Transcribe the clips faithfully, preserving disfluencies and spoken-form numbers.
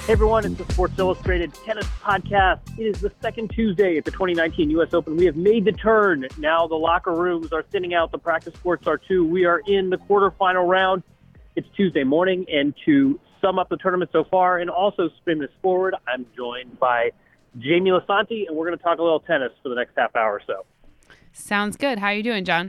Hey everyone, it's the Sports Illustrated Tennis Podcast. It is the second Tuesday at the twenty nineteen U S Open. We have made the turn. Now the locker rooms are thinning out. The practice courts are too. We are in the quarterfinal round. It's Tuesday morning, and to sum up the tournament so far and also spin this forward, I'm joined by Jamie Lisanti, and we're going to talk a little tennis for the next half hour or so. Sounds good. How are you doing, John?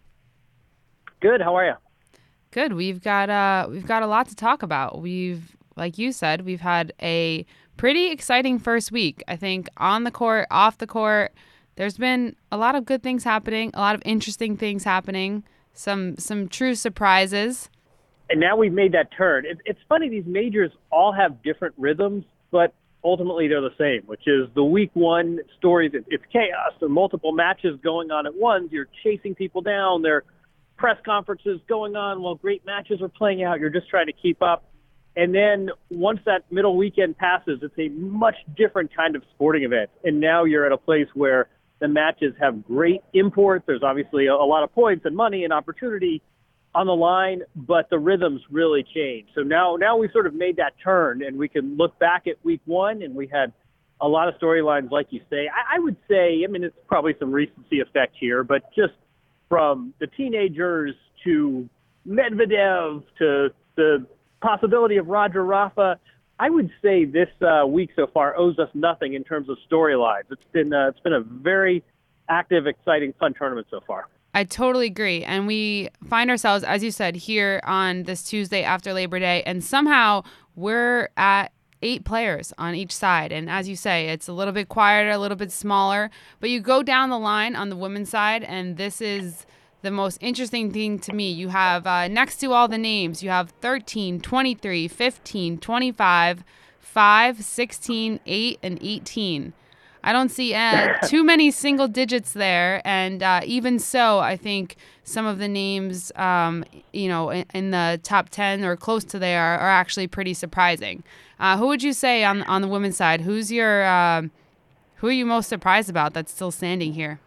Good. How are you? Good. We've got uh we've got a lot to talk about. We've Like you said, we've had a pretty exciting first week. I think on the court, off the court, there's been a lot of good things happening, a lot of interesting things happening, some some true surprises. And now we've made that turn. It, it's funny, these majors all have different rhythms, but ultimately they're the same, which is the week one stories. It, it's chaos. There are multiple matches going on at once. You're chasing people down. There are press conferences going on while great matches are playing out. You're just trying to keep up. And then once that middle weekend passes, it's a much different kind of sporting event. And now you're at a place where the matches have great import. There's obviously a, a lot of points and money and opportunity on the line, but the rhythms really change. So now, now we've sort of made that turn, and we can look back at week one, and we had a lot of storylines, like you say. I, I would say, I mean, it's probably some recency effect here, but just from the teenagers to Medvedev to the possibility of Roger Rafa, I would say this uh, week so far owes us nothing in terms of storylines. It's been uh, it's been a very active, exciting, fun tournament so far. I totally agree. And we find ourselves, as you said, here on this Tuesday after Labor Day, and somehow we're at eight players on each side. And as you say, it's a little bit quieter, a little bit smaller, but you go down the line on the women's side, and this is the most interesting thing to me. You have uh, next to all the names, you have thirteen, twenty-three, fifteen, twenty-five, five, sixteen, eight, and eighteen. I don't see uh, too many single digits there. And uh, even so, I think some of the names, um, you know, in, in the top ten or close to there are, are actually pretty surprising. Uh, who would you say on on the women's side? Who's your, uh, who are you most surprised about that's still standing here?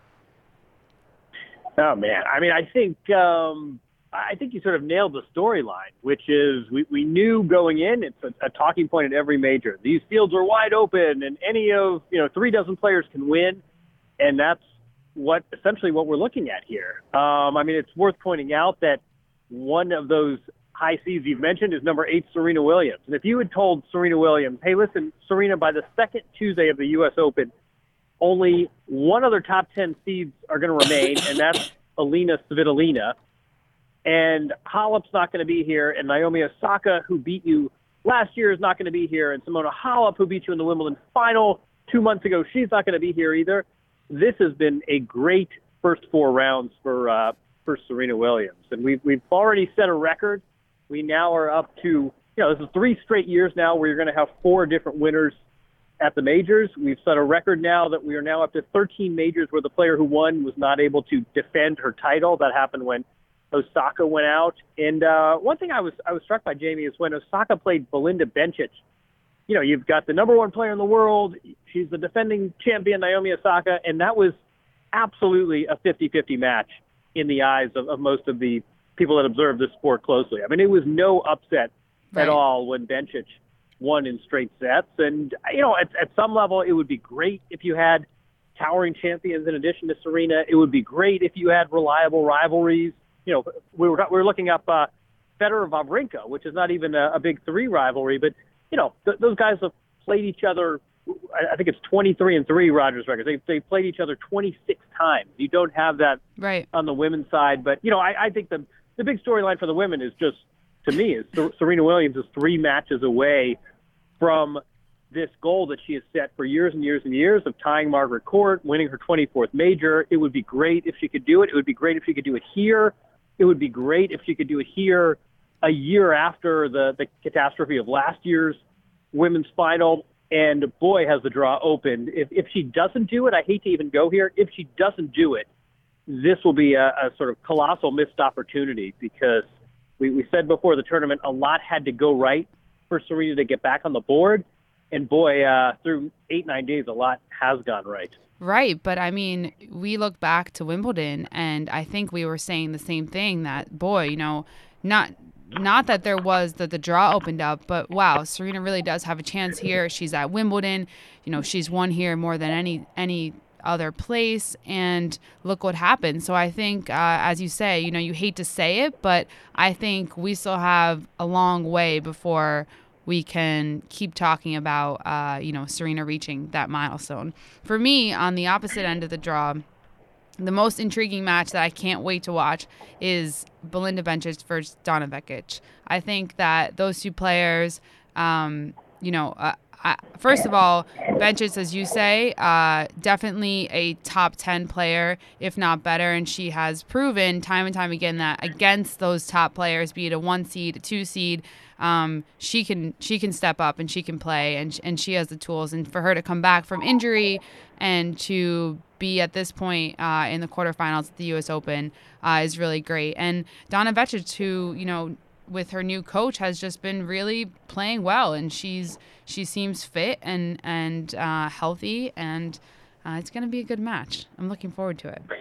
Oh, man. I mean, I think um, I think you sort of nailed the storyline, which is we, we knew going in, it's a, a talking point at every major. These fields are wide open, and any of, you know, three dozen players can win, and that's what essentially what we're looking at here. Um, I mean, it's worth pointing out that one of those high seeds you've mentioned is number eight, Serena Williams. And if you had told Serena Williams, hey, listen, Serena, by the second Tuesday of the U S Open, only one other top ten seeds are going to remain, and that's Alina Svitolina. And Halep's not going to be here, and Naomi Osaka, who beat you last year, is not going to be here, and Simona Halep, who beat you in the Wimbledon final two months ago, she's not going to be here either. This has been a great first four rounds for uh, for Serena Williams, and we've we've already set a record. We now are up to, you know, this is three straight years now where you're going to have four different winners at the majors. We've set a record now that we are now up to thirteen majors where the player who won was not able to defend her title. That happened when Osaka went out. And uh, one thing I was I was struck by, Jamie, is when Osaka played Belinda Bencic. You know, you've got the number one player in the world. She's the defending champion, Naomi Osaka, and that was absolutely a fifty-fifty match in the eyes of, of most of the people that observe this sport closely. I mean, it was no upset right at all when Bencic won in straight sets. And, you know, at, at some level, it would be great if you had towering champions in addition to Serena. It would be great if you had reliable rivalries. You know, we were, we were looking up uh, Federer-Wawrinka, which is not even a, a big three rivalry, but, you know, th- those guys have played each other. I think it's twenty-three and three Rogers records. They they played each other twenty-six times. You don't have that right on the women's side. But, you know, I, I think the, the big storyline for the women is just, to me, is Serena Williams is three matches away from this goal that she has set for years and years and years of tying Margaret Court, winning her twenty-fourth major. It would be great if she could do it. It would be great if she could do it here. It would be great if she could do it here a year after the, the catastrophe of last year's women's final. And boy, has the draw opened. If if she doesn't do it, I hate to even go here. If she doesn't do it, this will be a, a sort of colossal missed opportunity, because we, we said before the tournament, a lot had to go right for Serena to get back on the board. And boy, uh, through eight, nine days, a lot has gone right. Right. But I mean, we look back to Wimbledon, and I think we were saying the same thing, that, boy, you know, not not that there was that the draw opened up, but wow, Serena really does have a chance here. She's at Wimbledon. You know, she's won here more than any any other place, and look what happened. So I think, uh, as you say, you know, you hate to say it, but I think we still have a long way before we can keep talking about, uh, you know, Serena reaching that milestone. For me, on the opposite end of the draw, the most intriguing match that I can't wait to watch is Belinda Bencic versus Donna Vekic. I think that those two players, um, you know, uh, I, first of all, Bencic, as you say, uh, definitely a top ten player, if not better, and she has proven time and time again that against those top players, be it a one seed, a two seed, um, she can she can step up and she can play, and and she has the tools. And for her to come back from injury and to be at this point uh, in the quarterfinals at the U S Open uh, is really great. And Donna Vekic, who, you know, with her new coach, has just been really playing well, and she's she seems fit and and uh, healthy, and uh, it's going to be a good match. I'm looking forward to it.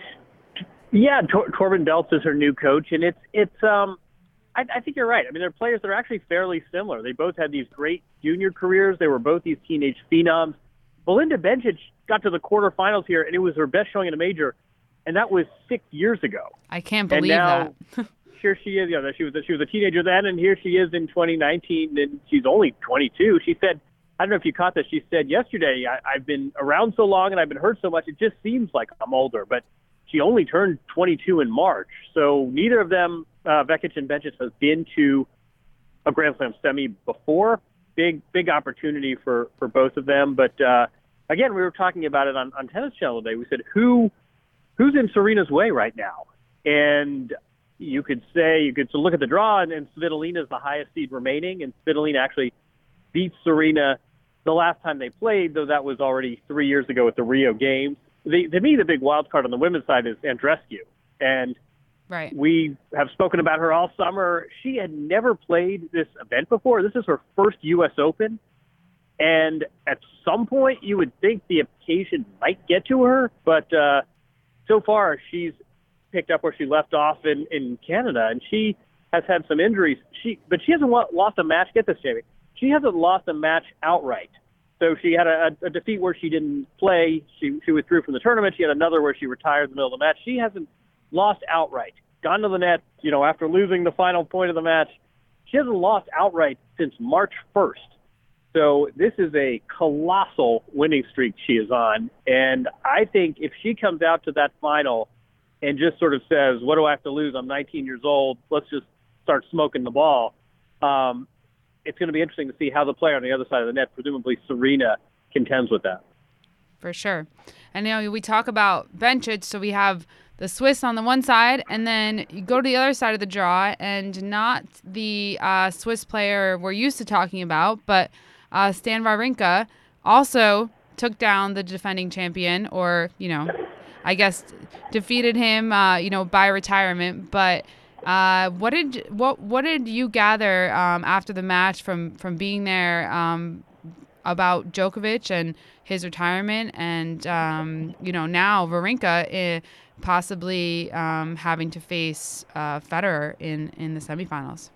Yeah, Tor- Corbin Belts is her new coach, and it's it's um, I, I think you're right. I mean, they're players that are actually fairly similar. They both had these great junior careers. They were both these teenage phenoms. Belinda Bencic got to the quarterfinals here, and it was her best showing in a major, and that was six years ago. I can't believe and now, that. Here she is. You know, she was a, she was a teenager then, and here she is in twenty nineteen, and she's only twenty-two. She said, I don't know if you caught this. She said yesterday, I, I've been around so long and I've been hurt so much, it just seems like I'm older. But she only turned twenty-two in March, so neither of them, uh, Vekic and Bencic, has been to a Grand Slam semi before. Big big opportunity for for both of them. But uh, again, we were talking about it on, on Tennis Channel today. We said who who's in Serena's way right now, and you could say, you could look at the draw, and, and Svitolina is the highest seed remaining, and Svitolina actually beat Serena the last time they played, though that was already three years ago at the Rio Games. The, to me, the big wild card on the women's side is Andreescu, and right. we have spoken about her all summer. She had never played this event before. This is her first U S Open, and at some point you would think the occasion might get to her, but uh, so far she's picked up where she left off in, in Canada, and she has had some injuries. She, but she hasn't lost a match. Get this, Jamie. She hasn't lost a match outright. So she had a, a defeat where she didn't play. She she withdrew from the tournament. She had another where she retired in the middle of the match. She hasn't lost outright. Gone to the net, you know, after losing the final point of the match. She hasn't lost outright since March first. So this is a colossal winning streak she is on. And I think if she comes out to that final and just sort of says, what do I have to lose? I'm nineteen years old. Let's just start smoking the ball. Um, it's going to be interesting to see how the player on the other side of the net, presumably Serena, contends with that. For sure. And, you know, we talk about Bencic, so we have the Swiss on the one side, and then you go to the other side of the draw, and not the uh, Swiss player we're used to talking about, but uh, Stan Wawrinka also took down the defending champion, or, you know, I guess defeated him, uh, you know, by retirement. But uh, what did what what did you gather um, after the match from from being there um, about Djokovic and his retirement, and um, you know, now Wawrinka eh, possibly um, having to face uh, Federer in in the semifinals?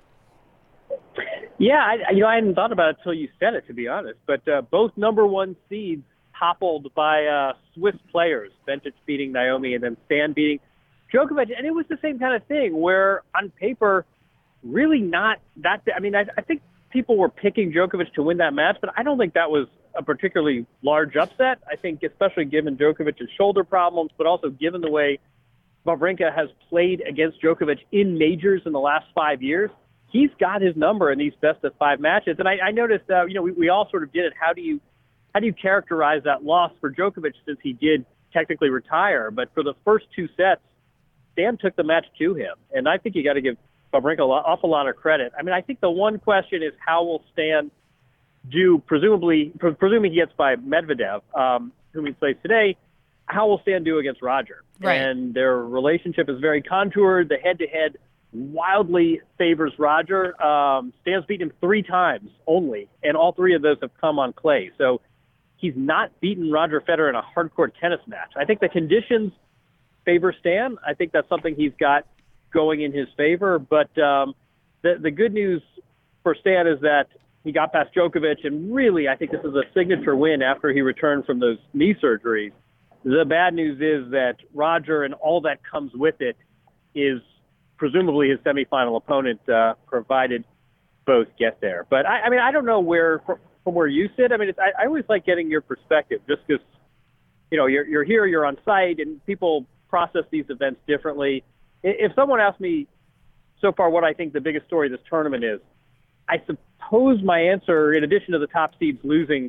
Yeah, I, you know, I hadn't thought about it until you said it, to be honest. But uh, both number one seeds toppled by uh, Swiss players, Bencic beating Naomi and then Stan beating Djokovic. And it was the same kind of thing where on paper, really not that – I mean, I, I think people were picking Djokovic to win that match, but I don't think that was a particularly large upset. I think especially given Djokovic's shoulder problems, but also given the way Wawrinka has played against Djokovic in majors in the last five years, he's got his number in these best of five matches. And I, I noticed, uh, you know, we, we all sort of did it. How do you – How do you characterize that loss for Djokovic since he did technically retire? But for the first two sets, Stan took the match to him. And I think you got to give Wawrinka an awful lot of credit. I mean, I think the one question is how will Stan do, presumably, presuming he gets by Medvedev, um, whom he plays today, how will Stan do against Roger? Right. And their relationship is very contoured. The head-to-head wildly favors Roger. Um, Stan's beaten him three times only, and all three of those have come on clay. So he's not beaten Roger Federer in a hardcore tennis match. I think the conditions favor Stan. I think that's something he's got going in his favor. But um, the the good news for Stan is that he got past Djokovic, and really, I think this is a signature win after he returned from those knee surgeries. The bad news is that Roger and all that comes with it is presumably his semifinal opponent, uh, provided both get there. But I, I mean, I don't know where from, from where you sit. I mean, it's, I, I always like getting your perspective, just because you know you're you're here, you're on site, and people process these events differently. If someone asked me so far what I think the biggest story of this tournament is, I suppose my answer, in addition to the top seeds losing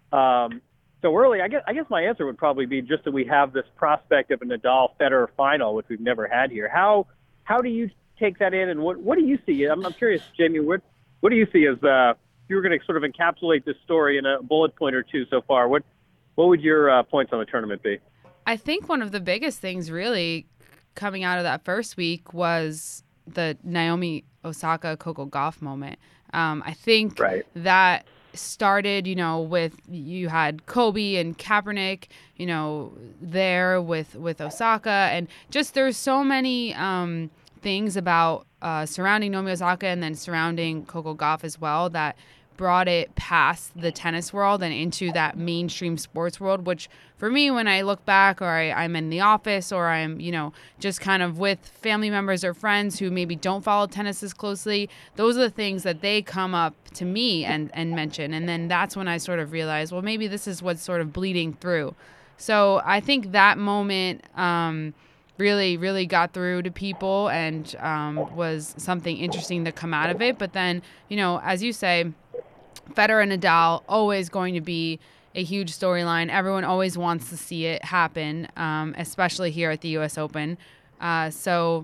um, so early, I guess I guess my answer would probably be just that we have this prospect of a Nadal-Federer final, which we've never had here. How how do you take that in, and what what do you see? I'm, I'm curious, Jamie. What what do you see as uh, if you were going to sort of encapsulate this story in a bullet point or two so far? What what would your uh, points on the tournament be? I think one of the biggest things really coming out of that first week was the Naomi Osaka Coco Gauff moment. Um, I think right. that started, you know, with you had Kobe and Kaepernick, you know, there with with Osaka, and just there's so many um, things about uh, surrounding Naomi Osaka and then surrounding Coco Gauff as well that brought it past the tennis world and into that mainstream sports world, which for me, when I look back, or I, I'm in the office, or I'm, you know, just kind of with family members or friends who maybe don't follow tennis as closely, those are the things that they come up to me and, and mention. And then that's when I sort of realized, well, maybe this is what's sort of bleeding through. So I think that moment um, really, really got through to people and um, was something interesting to come out of it. But then, you know, as you say, Federer and Nadal always going to be a huge storyline. Everyone always wants to see it happen, um, especially here at the U S Open. Uh, so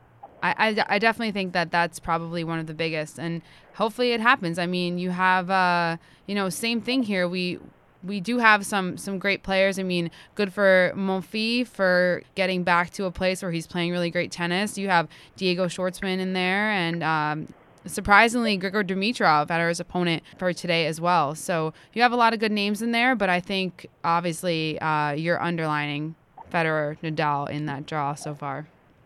I, I, I definitely think that that's probably one of the biggest, and hopefully it happens. I mean, you have, uh, you know, same thing here. We we do have some some great players. I mean, good for Monfils for getting back to a place where he's playing really great tennis. You have Diego Schwartzman in there, and um, surprisingly, Grigor Dimitrov, Federer's opponent for today as well. So you have a lot of good names in there, but I think obviously uh, you're underlining Federer, Nadal in that draw so far.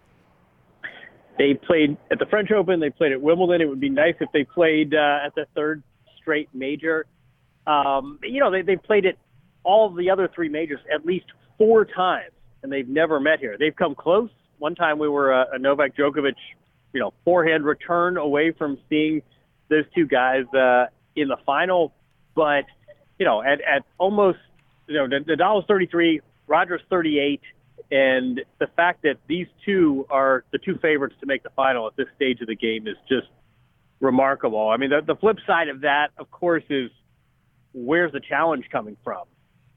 They played at the French Open. They played at Wimbledon. It would be nice if they played uh, at the third straight major. Um, you know, they, they've played at all the other three majors at least four times, and they've never met here. They've come close. One time we were a, a Novak Djokovic you know, forehand return away from seeing those two guys uh, in the final. But, you know, at, at almost, you know, Nadal is thirty-three, Roger's thirty-eight, and the fact that these two are the two favorites to make the final at this stage of the game is just remarkable. I mean, the, the flip side of that, of course, is where's the challenge coming from?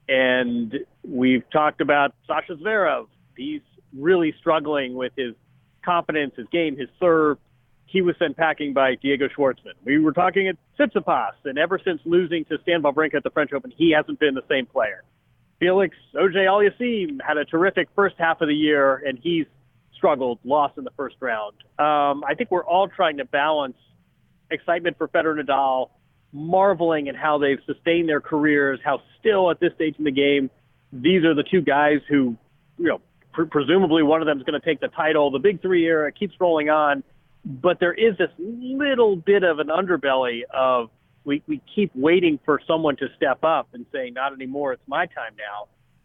And we've talked about Sasha Zverev. He's really struggling with his confidence, his game, his serve. He was sent packing by Diego Schwartzman. We were talking at Tsitsipas, and ever since losing to Stan Wawrinka at the French Open, he hasn't been the same player. Felix Auger-Aliassime had a terrific first half of the year, and he's struggled, lost in the first round. Um, I think we're all trying to balance excitement for Federer and Nadal, marveling at how they've sustained their careers, how still at this stage in the game, these are the two guys who, you know, presumably one of them is going to take the title. The Big Three era keeps rolling on, but there is this little bit of an underbelly of we, we keep waiting for someone to step up and say, not anymore, it's my time now.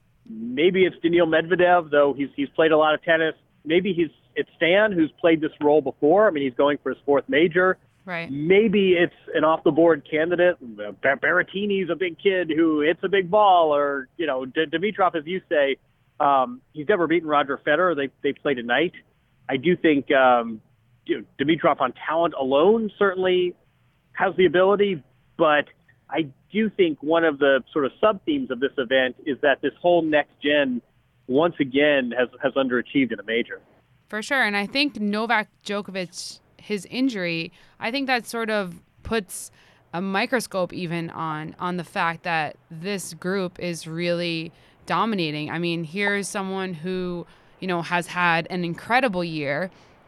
Maybe it's Daniil Medvedev, though he's he's played a lot of tennis. Maybe he's it's Stan, who's played this role before. I mean, he's going for his fourth major. Right. Maybe it's an off-the-board candidate. Berrettini's a big kid who hits a big ball, or, you know, D- Dimitrov, as you say, Um, he's never beaten Roger Federer. They they played tonight. I do think um, you know, Dimitrov on talent alone certainly has the ability, but I do think one of the sort of sub-themes of this event is that this whole next gen once again has, has underachieved in a major. For sure, and I think Novak Djokovic, his injury, I think that sort of puts a microscope even on on the fact that this group is really dominating. I mean, here's someone who, you know, has had an incredible year,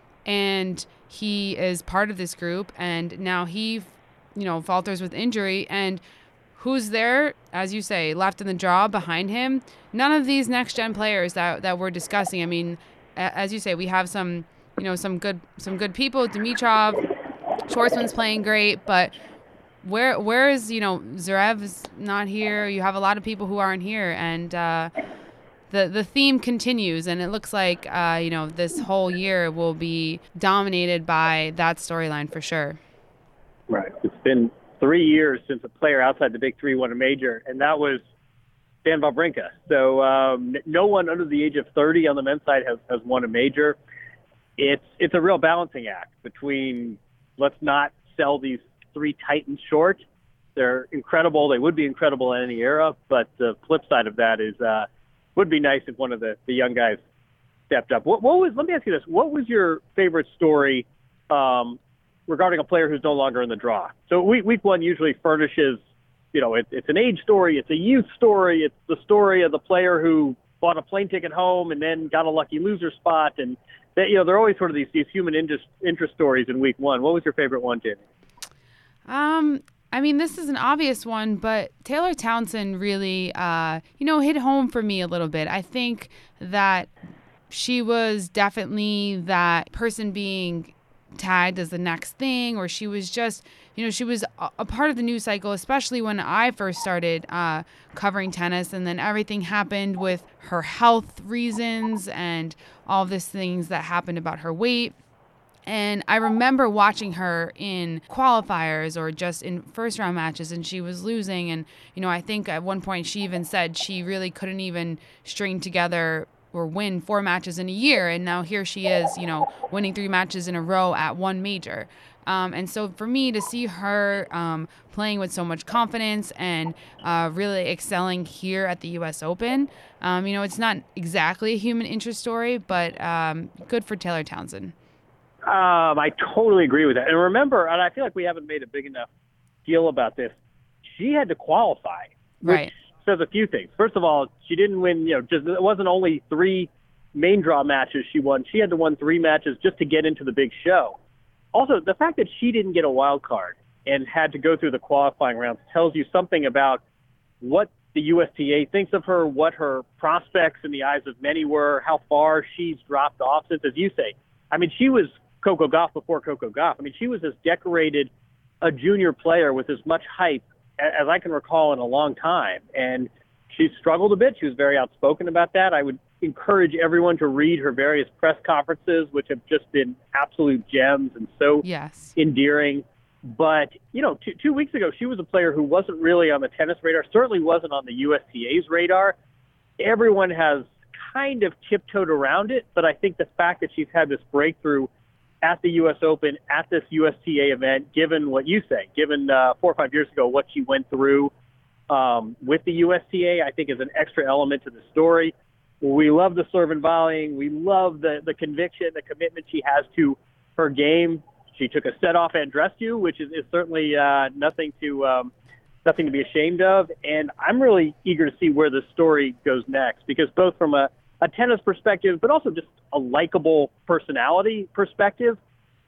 and he is part of this group, and now he, you know, falters with injury, and who's there, as you say, left in the draw behind him? None of these next-gen players that that we're discussing. I mean, as you say, we have some, you know, some good some good people. Dimitrov, Schwartzman's playing great, but where where is, you know, Zverev's not here. You have a lot of people who aren't here, and uh, the the theme continues, and it looks like uh, you know, this whole year will be dominated by that storyline for sure. Right. It's been three years since a player outside the big three won a major, and that was Stan Wawrinka. So um, no one under the age of thirty on the men's side has, has won a major. It's it's a real balancing act between let's not sell these three titans short. They're incredible. They would be incredible in any era, but the flip side of that is uh, would be nice if one of the, the young guys stepped up. What, what was? Let me ask you this: what was your favorite story um, regarding a player who's no longer in the draw? So week week one usually furnishes, you know, it, it's an age story, it's a youth story, it's the story of the player who bought a plane ticket home and then got a lucky loser spot, and that, you know, they're always sort of these these human interest interest stories in week one. What was your favorite one, Jamie? Um. I mean, this is an obvious one, but Taylor Townsend really, uh, you know, hit home for me a little bit. I think that she was definitely that person being tagged as the next thing, or she was just, you know, she was a, a part of the news cycle, especially when I first started uh, covering tennis, and then everything happened with her health reasons and all of these things that happened about her weight. And I remember watching her in qualifiers or just in first round matches, and she was losing. And, you know, I think at one point she even said she really couldn't even string together or win four matches in a year. And now here she is, you know, winning three matches in a row at one major. Um, and so for me to see her um, playing with so much confidence and uh, really excelling here at the U S Open, um, you know, it's not exactly a human interest story, but um, good for Taylor Townsend. Um, I totally agree with that. And remember, and I feel like we haven't made a big enough deal about this, she had to qualify, which right. says a few things. First of all, she didn't win, you know, just it wasn't only three main draw matches she won. She had to win three matches just to get into the big show. Also, the fact that she didn't get a wild card and had to go through the qualifying rounds tells you something about what the U S T A thinks of her, what her prospects in the eyes of many were, how far she's dropped off since, as you say. I mean, she was Coco Gauff before Coco Gauff. I mean, she was as decorated a junior player with as much hype as I can recall in a long time. And she struggled a bit. She was very outspoken about that. I would encourage everyone to read her various press conferences, which have just been absolute gems and so yes. endearing. But, you know, two, two weeks ago, she was a player who wasn't really on the tennis radar, certainly wasn't on the U S T A's radar. Everyone has kind of tiptoed around it, but I think the fact that she's had this breakthrough at the U S Open, at this U S T A event, given what you say, given uh, four or five years ago what she went through um, with the U S T A, I think is an extra element to the story. We love the serve and volleying. We love the, the conviction, the commitment she has to her game. She took a set off Andreescu, which is, is certainly uh, nothing to um, nothing to be ashamed of. And I'm really eager to see where the story goes next, because both from a a tennis perspective, but also just a likable personality perspective,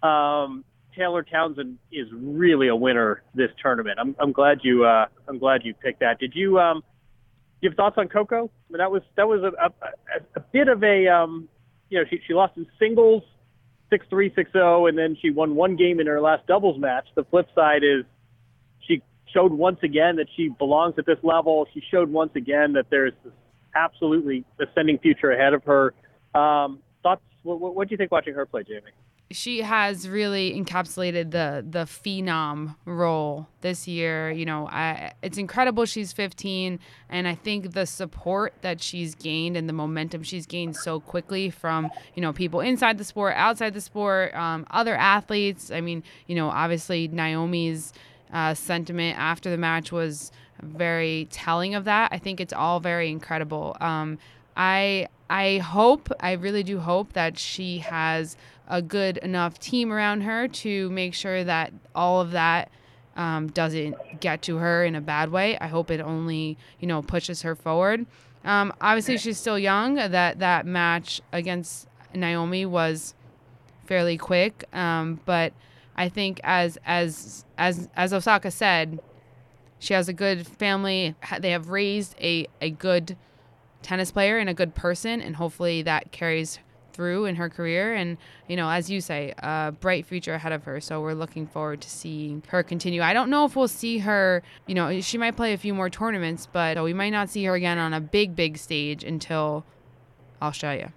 um, Taylor Townsend is really a winner this tournament. I'm, I'm glad you, uh, I'm glad you picked that. Did you, um, you have thoughts on Coco? I mean, that was, that was a, a, a bit of a, um, you know, she, she lost in singles six three, six oh, and then she won one game in her last doubles match. The flip side is she showed once again that she belongs at this level. She showed once again that there's this absolutely ascending future ahead of her. Um, thoughts? What, what do you think watching her play, Jamie? She has really encapsulated the the phenom role this year. You know, I, it's incredible she's fifteen, and I think the support that she's gained and the momentum she's gained so quickly from, you know, people inside the sport, outside the sport, um, other athletes. I mean, you know, obviously Naomi's uh, sentiment after the match was very telling of that. I think it's all very incredible. Um, I I hope, I really do hope that she has a good enough team around her to make sure that all of that um, doesn't get to her in a bad way. I hope it only, you know, pushes her forward. Um, obviously, she's still young. That that match against Naomi was fairly quick, um, but I think as as as as Osaka said, she has a good family. They have raised a, a good tennis player and a good person, and hopefully that carries through in her career. And, you know, as you say, a bright future ahead of her. So we're looking forward to seeing her continue. I don't know if we'll see her, you know, she might play a few more tournaments, but we might not see her again on a big, big stage until Australia.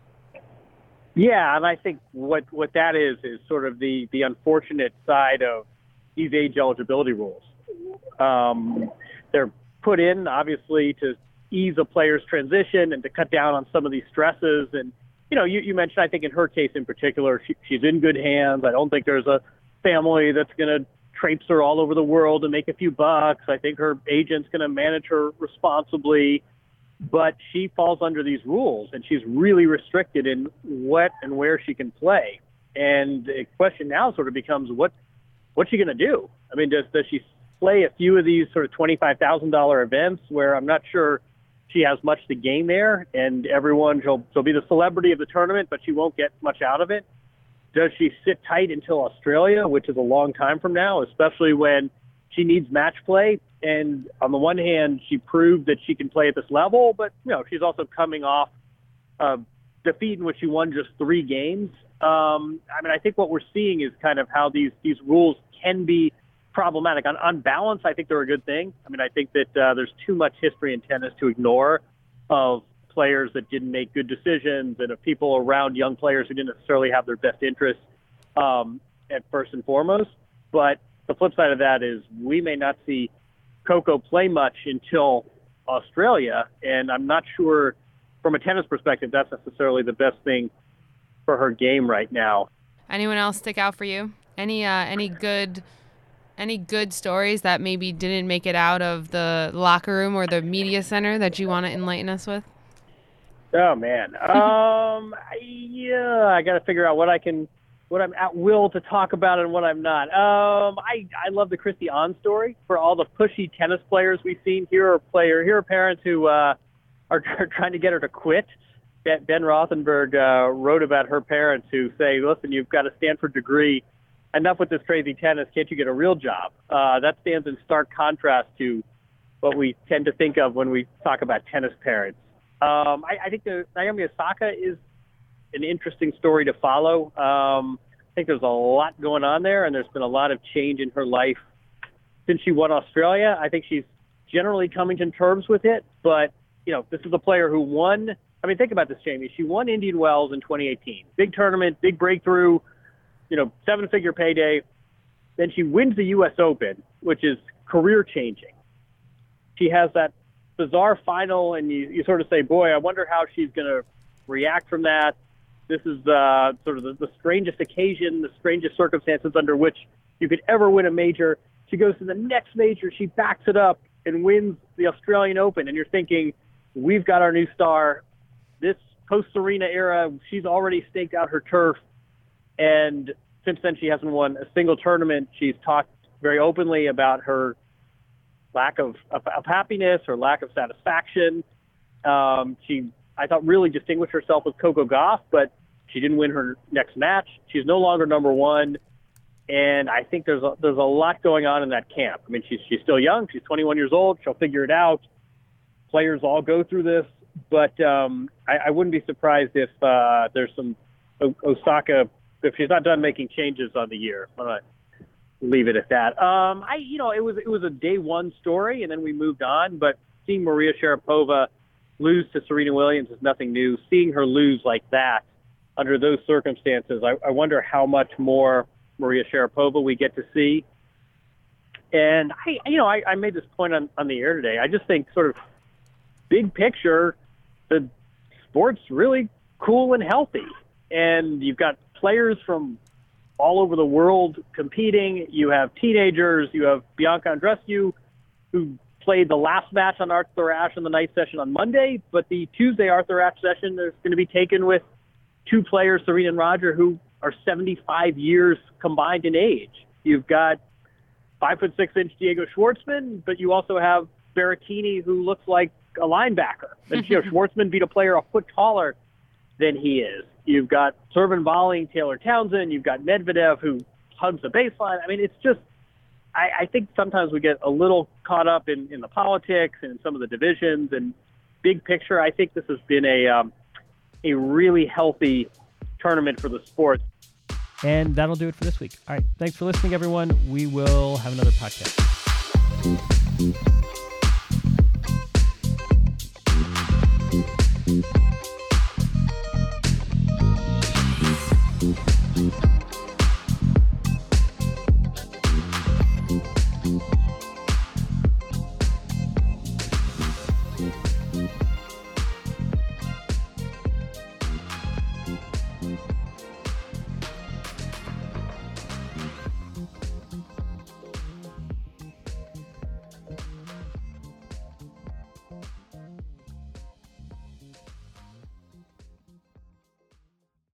Yeah, and I think what, what that is is sort of the, the unfortunate side of these age eligibility rules. Um, they're put in, obviously, to ease a player's transition and to cut down on some of these stresses. And, you know, you, you mentioned, I think in her case in particular, she, she's in good hands. I don't think there's a family that's going to traipse her all over the world and make a few bucks. I think her agent's going to manage her responsibly. But she falls under these rules, and she's really restricted in what and where she can play. And the question now sort of becomes, what what's she going to do? I mean, does, does she play a few of these sort of twenty-five thousand dollars events where I'm not sure she has much to gain there, and everyone, she'll, she'll be the celebrity of the tournament, but she won't get much out of it? Does she sit tight until Australia, which is a long time from now, especially when she needs match play? And on the one hand, she proved that she can play at this level, but, you know, she's also coming off a defeat in which she won just three games. Um, I mean, I think what we're seeing is kind of how these, these rules can be problematic. On, on balance, I think they're a good thing. I mean, I think that uh, there's too much history in tennis to ignore of players that didn't make good decisions and of people around young players who didn't necessarily have their best interests um, at first and foremost. But the flip side of that is we may not see Coco play much until Australia, and I'm not sure from a tennis perspective that's necessarily the best thing for her game right now. Anyone else stick out for you? Any uh, any good any good stories that maybe didn't make it out of the locker room or the media center that you want to enlighten us with? Oh man, um, yeah, I got to figure out what I can, what I'm at will to talk about and what I'm not. Um, I I love the Christy Ahn story for all the pushy tennis players we've seen. Here are player, here are parents who uh, are, are trying to get her to quit. Ben, ben Rothenberg uh, wrote about her parents who say, "Listen, you've got a Stanford degree. Enough with this crazy tennis. Can't you get a real job?" Uh, that stands in stark contrast to what we tend to think of when we talk about tennis parents. Um, I, I think the Naomi Osaka is an interesting story to follow. Um, I think there's a lot going on there, and there's been a lot of change in her life since she won Australia. I think she's generally coming to terms with it, but, you know, this is a player who won. I mean, think about this, Jamie. She won Indian Wells in twenty eighteen. Big tournament, big breakthrough, you know, seven-figure payday. Then she wins the U S Open, which is career-changing. She has that bizarre final, and you, you sort of say, boy, I wonder how she's going to react from that. This is uh, sort of the, the strangest occasion, the strangest circumstances under which you could ever win a major. She goes to the next major, she backs it up and wins the Australian Open, and you're thinking, we've got our new star. This post-Serena era, she's already staked out her turf, and since then she hasn't won a single tournament. She's talked very openly about her lack of, of, of happiness or lack of satisfaction. Um, she, I thought, really distinguished herself with Coco Gauff, but she didn't win her next match. She's no longer number one, and I think there's a, there's a lot going on in that camp. I mean, she's she's still young. She's twenty-one years old. She'll figure it out. Players all go through this, but um, I, I wouldn't be surprised if uh, there's some o- Osaka, if she's not done making changes on the year. I'm gonna leave it at that. Um, I, you know, it was it was a day one story, and then we moved on. But seeing Maria Sharapova lose to Serena Williams is nothing new. Seeing her lose like that under those circumstances, I, I wonder how much more Maria Sharapova we get to see. And I, you know, I, I made this point on, on the air today. I just think, sort of big picture, the sport's really cool and healthy, and you've got players from all over the world competing. You have teenagers. You have Bianca Andreescu, who played the last match on Arthur Ashe in the night session on Monday, but the Tuesday Arthur Ashe session is going to be taken with two players, Serena and Roger, who are seventy-five years combined in age. You've got five foot six inch Diego Schwartzman, but you also have Berrettini, who looks like a linebacker. And you know, Schwartzman beat a player a foot taller than he is. You've got serve volleying Taylor Townsend. You've got Medvedev, who hugs the baseline. I mean, it's just, I, I think sometimes we get a little caught up in, in the politics and in some of the divisions. And big picture, I think this has been a um, a really healthy tournament for the sport. And that'll do it for this week. All right. Thanks for listening, everyone. We will have another podcast.